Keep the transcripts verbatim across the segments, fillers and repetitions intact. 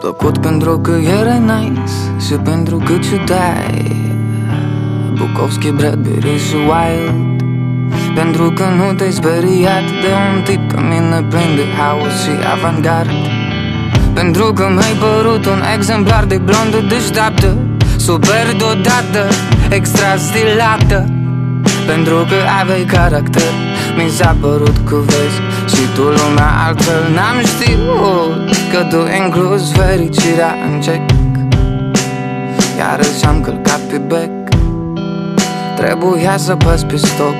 plăcut pentru că era nice și pentru că ciudai Bukowski, Bradbury și Wilde. Pentru că nu te-ai speriat de un tip ca mine plin de haos și avantgard. Pentru că mi-ai părut un exemplar de blondă deșteaptă, super deodată, extra stilată. Pentru că aveai caracter, mi s-a părut că vezi și tu lumea altfel. N-am știut că tu inclus fericirea în cec. Iarăși am călcat pe bec, trebuia să păs pe stop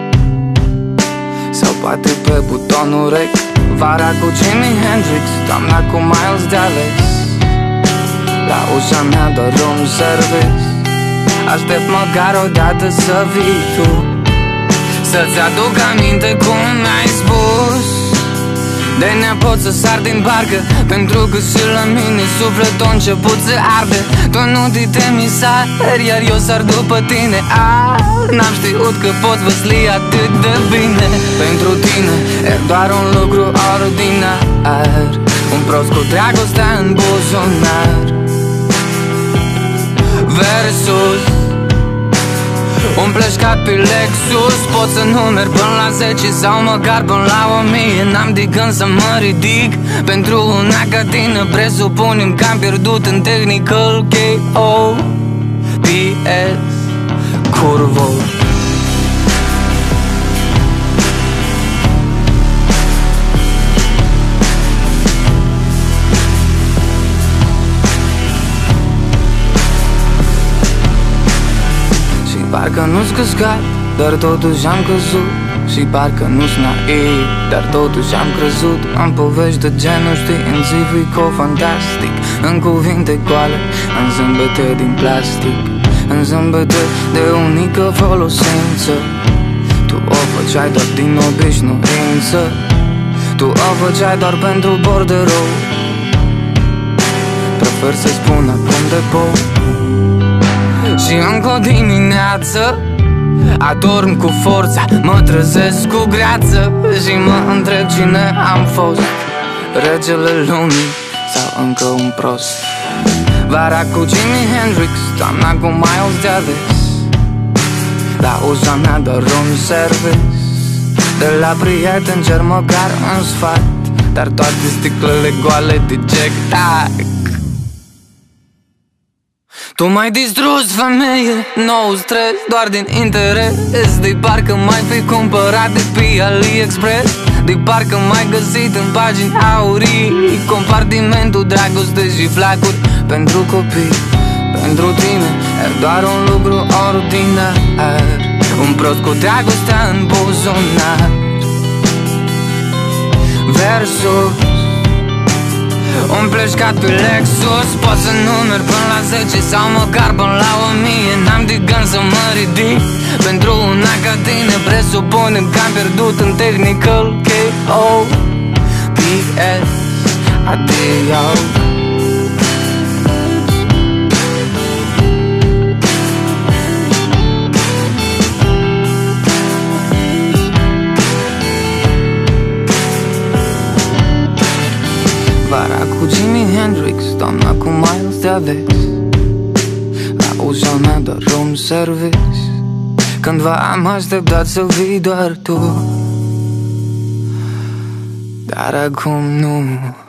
sau poate pe butonul rec. Vara cu Jimi Hendrix, toamna cu Miles Davis. La ușa mea doar room service. Aștept măcar o dată să vii tu, să-ți aduc aminte cum mi-ai spus de neapot să sar din barcă, pentru că și la mine sufletul a început să arde. Tu nu te temi sar, iar eu sar după tine. Ah, n-am știut că poți văsli atât de bine. Pentru tine e doar un lucru ordinar, un prost cu dragostea în buzunar. Versus un pleșcat pe Lexus. Pot să numeri până la zece sau măcar până la o mie. N-am de gând să mă ridic pentru una ca tine. Presupunem că am pierdut în technical K O P S curvo. Parcă nu-s căscat, dar totuși am căzut. Și parcă nu-s naiv, dar totuși am crezut în povești de genul științifico-fantastic, în cuvinte goale, în zâmbete din plastic, în zâmbete de unică folosință. Tu o făceai doar din obișnuință, tu o făceai doar pentru borderou. Prefer să spun acum de pou. Și încă o dimineață adorm cu forța, mă trezesc cu greață și mă întreb cine am fost, regele lumii sau încă un prost. Vara cu Jimi Hendrix, toamna cu Miles Davis. La ușa mea doar room service. De la prieten cer măcar un sfat, dar toate sticlele goale de Jack Tac. Tu m-ai distrus, femeie, nou stres, doar din interes. De parcă m-ai fi cumpărat de pe AliExpress, de parcă m-ai găsit în pagini aurii, compartimentul dragoste și flacuri pentru copii. Pentru tine e doar un lucru ordinar, un prost cu dragostea în buzunar. Versus un pleșcat pe Lexus. Pot să numeri până la zece sau măcar până la o mie. N-am de gând să mă ridic pentru una ca tine. Presupunem că am pierdut în technical K O P S adio. Vara cu Jimi Hendrix, toamna cu Miles Davis. La ușa mea doar room service. Cândva am așteptat să vii doar tu, dar acum nu.